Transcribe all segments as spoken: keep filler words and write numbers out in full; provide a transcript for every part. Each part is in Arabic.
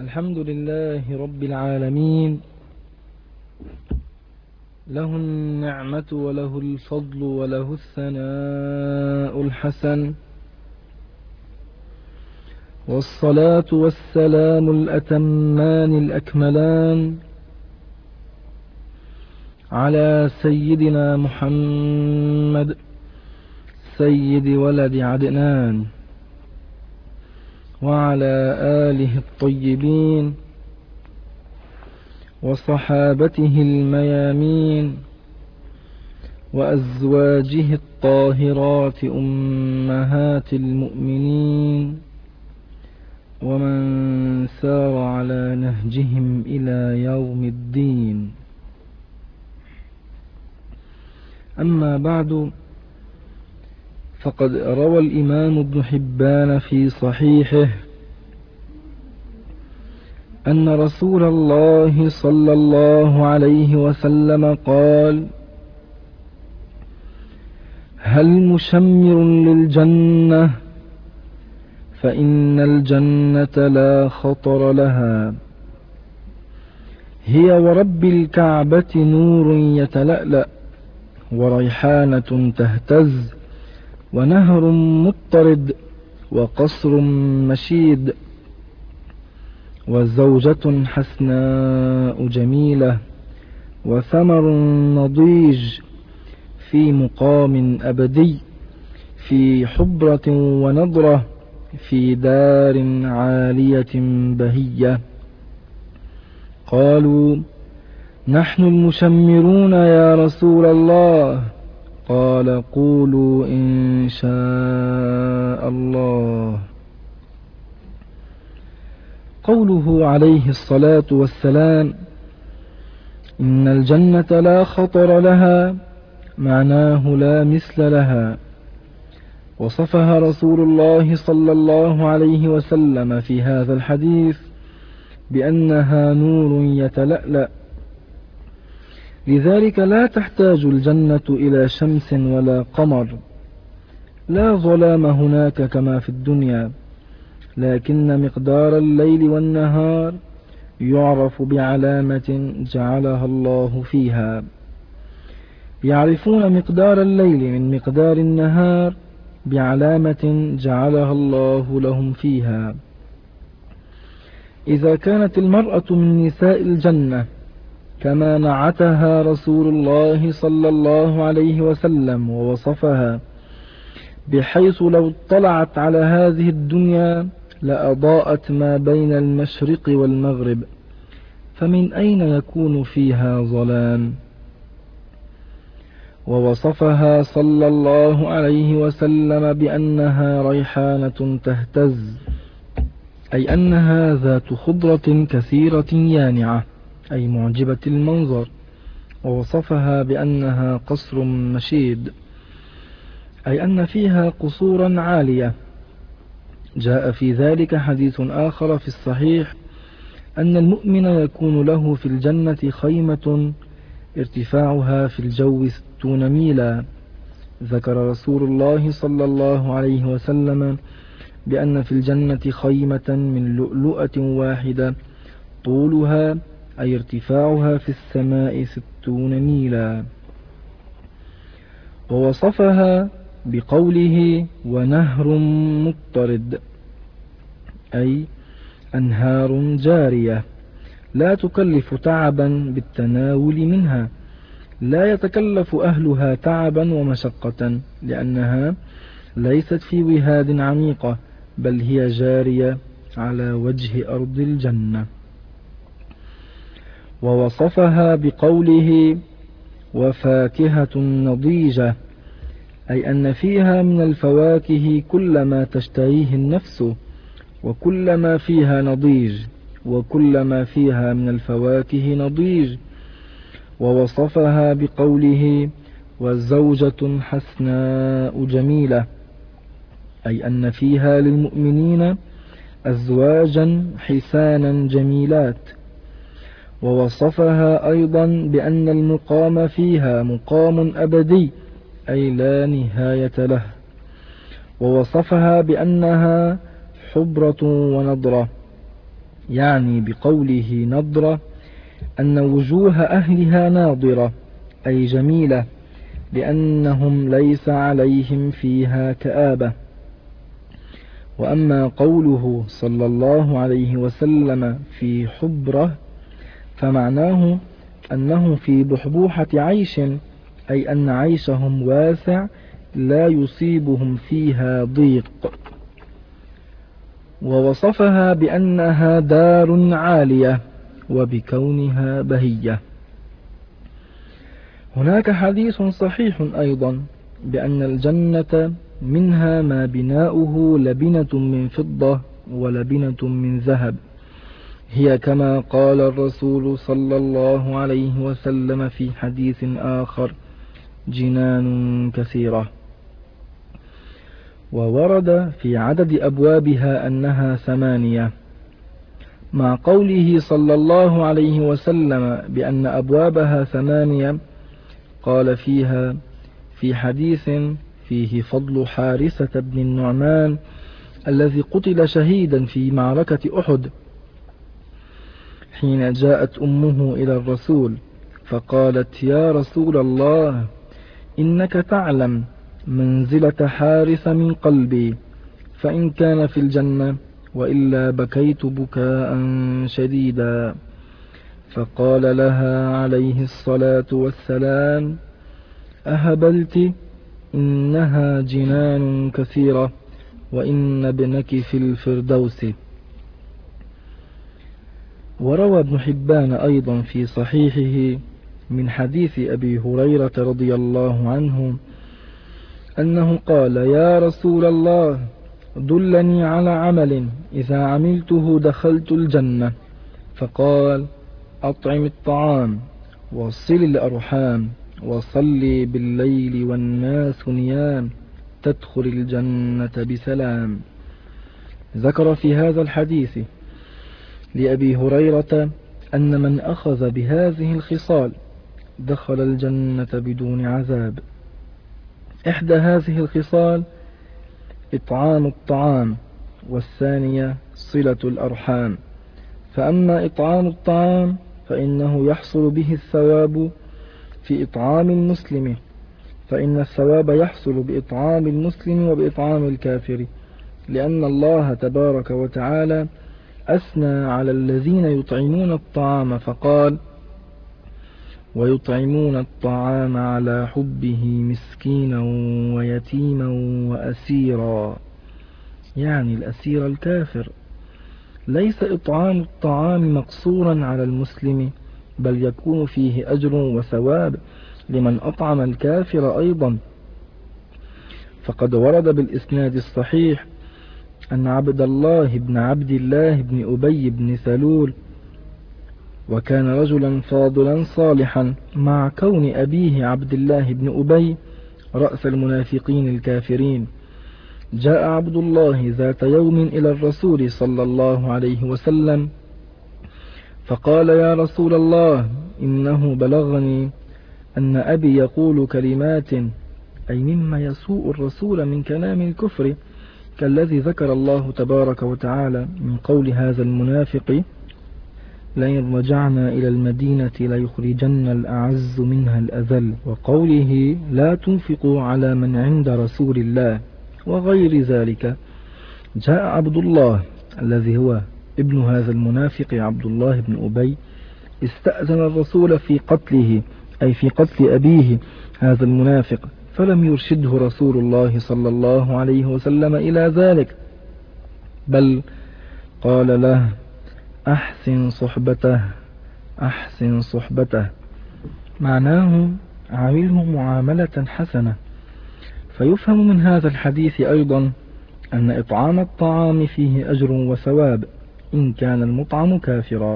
الحمد لله رب العالمين، له النعمة وله الفضل وله الثناء الحسن، والصلاة والسلام الأتمان الأكملان على سيدنا محمد سيد ولد عدنان، وعلى آله الطيبين وصحابته الميامين وأزواجه الطاهرات أمهات المؤمنين، ومن سار على نهجهم إلى يوم الدين. أما بعد، فقد روى الإمام ابن حبان في صحيحه أن رسول الله صلى الله عليه وسلم قال: هل مشمر للجنة؟ فإن الجنة لا خطر لها، هي ورب الكعبة نور يتلألأ، وريحانة تهتز، ونهر مضطرد، وقصر مشيد، وزوجة حسناء جميلة، وثمر نضيج، في مقام أبدي، في حبرة ونضرة، في دار عالية بهية. قالوا: نحن المشمرون يا رسول الله. قال: قولوا إن شاء الله. قوله عليه الصلاة والسلام إن الجنة لا خطر لها، معناه لا مثل لها. وصفها رسول الله صلى الله عليه وسلم في هذا الحديث بأنها نور يتلألأ، لذلك لا تحتاج الجنة إلى شمس ولا قمر، لا ظلام هناك كما في الدنيا، لكن مقدار الليل والنهار يعرف بعلامة جعلها الله فيها. يعرفون مقدار الليل من مقدار النهار بعلامة جعلها الله لهم فيها. إذا كانت المرأة من نساء الجنة كما نعتها رسول الله صلى الله عليه وسلم ووصفها، بحيث لو اطلعت على هذه الدنيا لأضاءت ما بين المشرق والمغرب، فمن أين يكون فيها ظلام؟ ووصفها صلى الله عليه وسلم بأنها ريحانة تهتز، أي أنها ذات خضرة كثيرة يانعة، أي معجبة المنظر. ووصفها بأنها قصر مشيد، أي أن فيها قصورا عالية. جاء في ذلك حديث آخر في الصحيح أن المؤمن يكون له في الجنة خيمة ارتفاعها في الجو ستون ميلا. ذكر رسول الله صلى الله عليه وسلم بأن في الجنة خيمة من لؤلؤة واحدة طولها أي ارتفاعها في السماء ستون ميلا. ووصفها بقوله ونهر مضطرد، أي أنهار جارية لا تكلف تعبا بالتناول منها، لا يتكلف أهلها تعبا ومشقة، لأنها ليست في وهاد عميقة، بل هي جارية على وجه أرض الجنة. ووصفها بقوله وفاكهة نضيجة، أي أن فيها من الفواكه كل ما تشتهيه النفس، وكل ما فيها نضيج، وكل ما فيها من الفواكه نضيج. ووصفها بقوله وزوجة حسناء جميلة، أي أن فيها للمؤمنين أزواجا حسانا جميلات. ووصفها أيضا بأن المقام فيها مقام أبدي، أي لا نهاية له. ووصفها بأنها حبرة ونضرة، يعني بقوله نضرة أن وجوه أهلها ناضرة أي جميلة، لأنهم ليس عليهم فيها كآبة. وأما قوله صلى الله عليه وسلم في حبرة فمعناه أنه في بحبوحة عيش، أي أن عيشهم واسع لا يصيبهم فيها ضيق. ووصفها بأنها دار عالية وبكونها بهية. هناك حديث صحيح أيضا بأن الجنة منها ما بناؤه لبنة من فضة ولبنة من ذهب، هي كما قال الرسول صلى الله عليه وسلم في حديث آخر: جنان كثيرة. وورد في عدد أبوابها أنها ثمانية، مع قوله صلى الله عليه وسلم بأن أبوابها ثمانية قال فيها في حديث فيه فضل حارثة بن النعمان الذي قتل شهيدا في معركة أحد، حين جاءت أمه إلى الرسول فقالت: يا رسول الله، إنك تعلم منزلة حارث من قلبي، فإن كان في الجنة وإلا بكيت بكاء شديدا. فقال لها عليه الصلاة والسلام: أهبلت، إنها جنان كثيرة، وإن ابنك في الفردوس. وروى ابن حبان أيضا في صحيحه من حديث أبي هريرة رضي الله عنه أنه قال: يا رسول الله، دلني على عمل إذا عملته دخلت الجنة. فقال: أطعم الطعام، وصل الأرحام، وصلي بالليل والناس نيام، تدخل الجنة بسلام. ذكر في هذا الحديث لأبي هريرة أن من أخذ بهذه الخصال دخل الجنة بدون عذاب. إحدى هذه الخصال إطعام الطعام، والثانية صلة الأرحام. فأما إطعام الطعام فإنه يحصل به الثواب في إطعام المسلم، فإن الثواب يحصل بإطعام المسلم وبإطعام الكافر، لأن الله تبارك وتعالى أثنى على الذين يطعمون الطعام فقال: ويطعمون الطعام على حبه مسكينا ويتيما وأسيرا، يعني الأسير الكافر. ليس إطعام الطعام مقصورا على المسلم، بل يكون فيه أجر وثواب لمن أطعم الكافر أيضا. فقد ورد بالإسناد الصحيح أن عبد الله بن عبد الله بن أبي بن سلول، وكان رجلا فاضلا صالحا مع كون أبيه عبد الله بن أبي رأس المنافقين الكافرين، جاء عبد الله ذات يوم إلى الرسول صلى الله عليه وسلم فقال: يا رسول الله، إنه بلغني أن أبي يقول كلمات، أي مما يسوء الرسول من كلام الكفر، كالذي ذكر الله تبارك وتعالى من قول هذا المنافق: لئن رجعنا إلى المدينة ليخرجن الأعز منها الأذل، وقوله: لا تنفقوا على من عند رسول الله، وغير ذلك. جاء عبد الله الذي هو ابن هذا المنافق عبد الله بن أبي، استأذن الرسول في قتله، أي في قتل أبيه هذا المنافق، فلم يرشده رسول الله صلى الله عليه وسلم إلى ذلك، بل قال له: أحسن صحبته، أحسن صحبته، معناه عامله معاملة حسنة. فيفهم من هذا الحديث أيضا أن إطعام الطعام فيه أجر وثواب إن كان المطعم كافرا،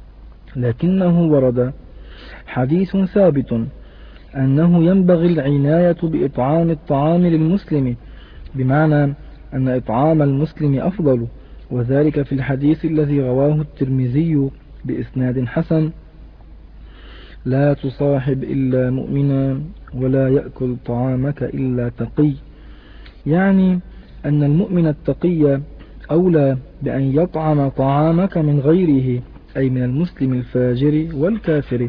لكنه ورد حديث ثابت أنه ينبغي العناية بإطعام الطعام للمسلم، بمعنى أن إطعام المسلم أفضل، وذلك في الحديث الذي رواه الترمذي بإسناد حسن: لا تصاحب إلا مؤمنا، ولا يأكل طعامك إلا تقي، يعني أن المؤمن التقي أولى بأن يطعم طعامك من غيره، أي من المسلم الفاجر والكافر،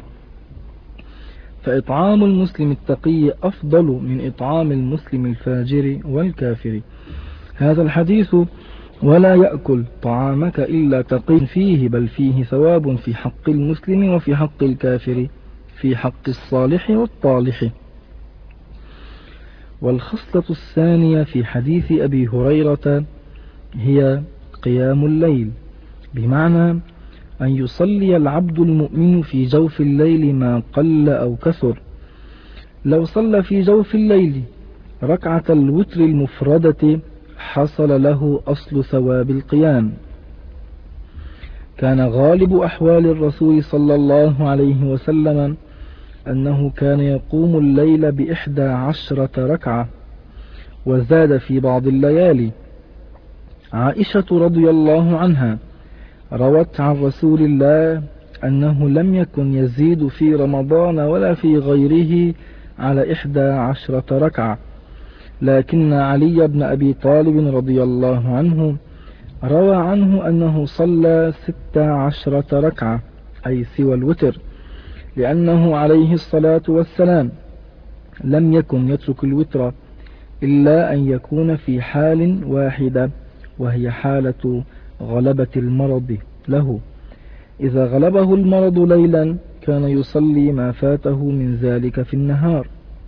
فإطعام المسلم التقي أفضل من إطعام المسلم الفاجر والكافر. هذا الحديث ولا يأكل طعامك إلا تقي فيه، بل فيه ثواب في حق المسلم وفي حق الكافر، في حق الصالح والطالح. والخصلة الثانية في حديث أبي هريرة هي قيام الليل، بمعنى أن يصلي العبد المؤمن في جوف الليل ما قل أو كثر. لو صلى في جوف الليل ركعة الوتر المفردة حصل له أصل ثواب القيام. كان غالب أحوال الرسول صلى الله عليه وسلم أنه كان يقوم الليل بإحدى عشرة ركعة، وزاد في بعض الليالي. عائشة رضي الله عنها روت عن رسول الله أنه لم يكن يزيد في رمضان ولا في غيره على إحدى عشرة ركعة، لكن علي بن أبي طالب رضي الله عنه روى عنه أنه صلى ست عشرة ركعة، أي سوى الوتر، لأنه عليه الصلاة والسلام لم يكن يترك الوتر إلا أن يكون في حال واحدة، وهي حالة غلبة المرض له. إذا غلبه المرض ليلا كان يصلي ما فاته من ذلك في النهار.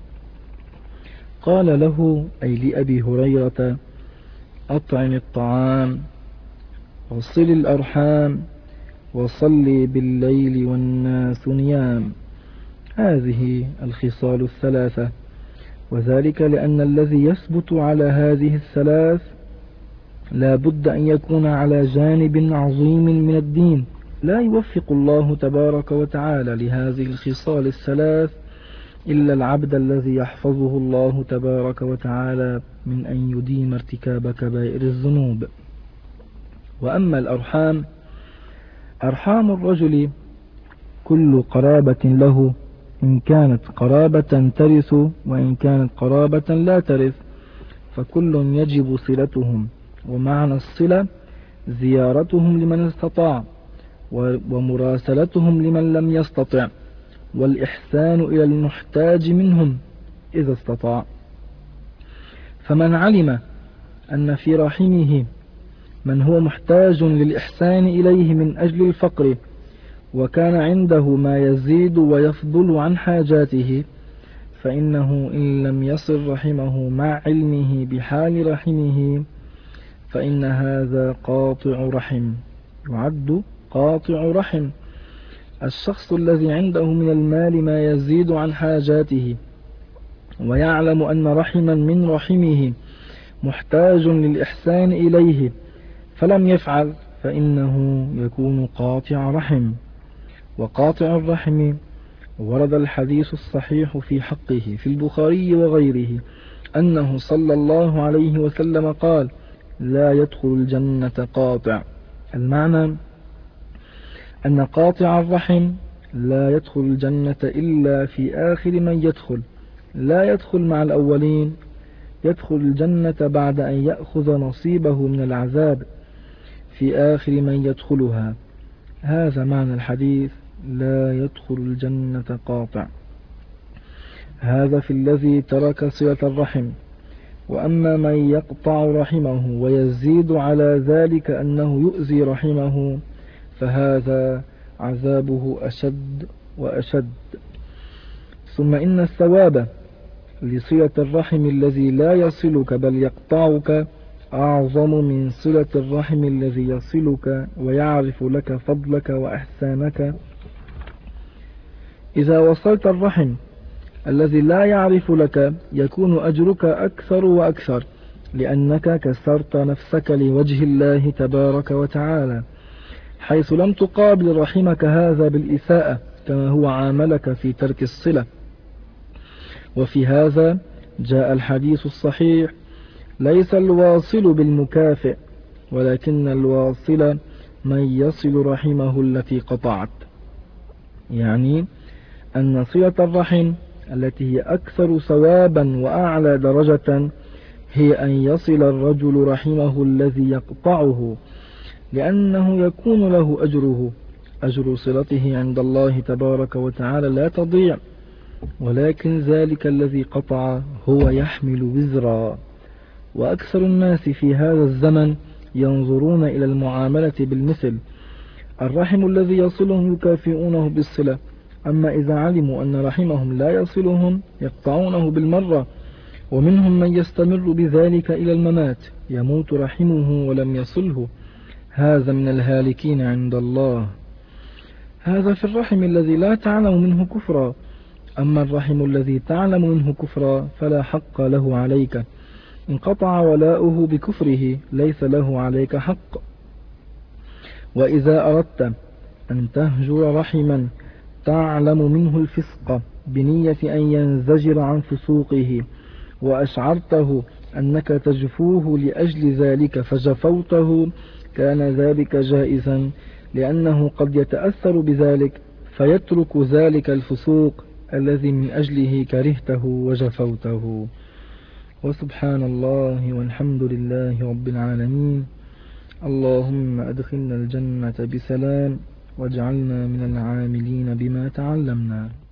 قال له، أي لأبي هريرة: أطعم الطعام، وصل الأرحام، وصل بالليل والناس نيام. هذه الخصال الثلاثة، وذلك لأن الذي يثبت على هذه الثلاث لا بد أن يكون على جانب عظيم من الدين. لا يوفق الله تبارك وتعالى لهذه الخصال الثلاث إلا العبد الذي يحفظه الله تبارك وتعالى من أن يديم ارتكاب كبائر الذنوب. وأما الأرحام، أرحام الرجل كل قرابة له، إن كانت قرابة ترث وإن كانت قرابة لا ترث، فكل يجب صلتهم. ومعنى الصلة زيارتهم لمن استطاع، ومراسلتهم لمن لم يستطع، والإحسان إلى المحتاج منهم إذا استطاع. فمن علم أن في رحمه من هو محتاج للإحسان إليه من أجل الفقر، وكان عنده ما يزيد ويفضل عن حاجاته، فإنه إن لم يصل رحمه مع علمه بحال رحمه فإن هذا قاطع رحم، يعد قاطع رحم. الشخص الذي عنده من المال ما يزيد عن حاجاته ويعلم أن رحما من رحمه محتاج للإحسان إليه فلم يفعل، فإنه يكون قاطع رحم. وقاطع الرحم ورد الحديث الصحيح في حقه في البخاري وغيره أنه صلى الله عليه وسلم قال: لا يدخل الجنة قاطع. المعنى أن قاطع الرحم لا يدخل الجنة إلا في آخر من يدخل، لا يدخل مع الأولين، يدخل الجنة بعد أن يأخذ نصيبه من العذاب في آخر من يدخلها. هذا معنى الحديث: لا يدخل الجنة قاطع. هذا في الذي ترك صلة الرحم. وأما من يقطع رحمه ويزيد على ذلك أنه يؤذي رحمه فهذا عذابه أشد وأشد. ثم إن الثواب لصلة الرحم الذي لا يصلك بل يقطعك أعظم من صلة الرحم الذي يصلك ويعرف لك فضلك وإحسانك. إذا وصلت الرحم الذي لا يعرف لك يكون أجرك أكثر وأكثر، لأنك كسرت نفسك لوجه الله تبارك وتعالى، حيث لم تقابل رحمك هذا بالإساءة كما هو عاملك في ترك الصلة. وفي هذا جاء الحديث الصحيح: ليس الواصل بالمكافئ، ولكن الواصل من يصل رحمه التي قطعت. يعني أن صلة الرحم التي هي أكثر ثوابا وأعلى درجة هي أن يصل الرجل رحمه الذي يقطعه، لأنه يكون له أجره، أجر صلته عند الله تبارك وتعالى لا تضيع، ولكن ذلك الذي قطع هو يحمل وزرا. وأكثر الناس في هذا الزمن ينظرون إلى المعاملة بالمثل، الرحم الذي يصلهم يكافئونه بالصلة، أما إذا علموا أن رحمهم لا يصلهم يقطعونه بالمرة. ومنهم من يستمر بذلك إلى الممات، يموت رحمه ولم يصله، هذا من الهالكين عند الله. هذا في الرحم الذي لا تعلم منه كفرا، أما الرحم الذي تعلم منه كفرا فلا حق له عليك، إن قطع ولاؤه بكفره ليس له عليك حق. وإذا أردت أن تهجر رحما تعلم منه الفسق بنية أن ينزجر عن فسوقه، وأشعرته أنك تجفوه لأجل ذلك فجفوته، كان ذلك جائزا، لأنه قد يتأثر بذلك فيترك ذلك الفسوق الذي من أجله كرهته وجفوته. وسبحان الله والحمد لله رب العالمين. اللهم أدخلنا الجنة بسلام، واجعلنا من العاملين بما تعلمنا.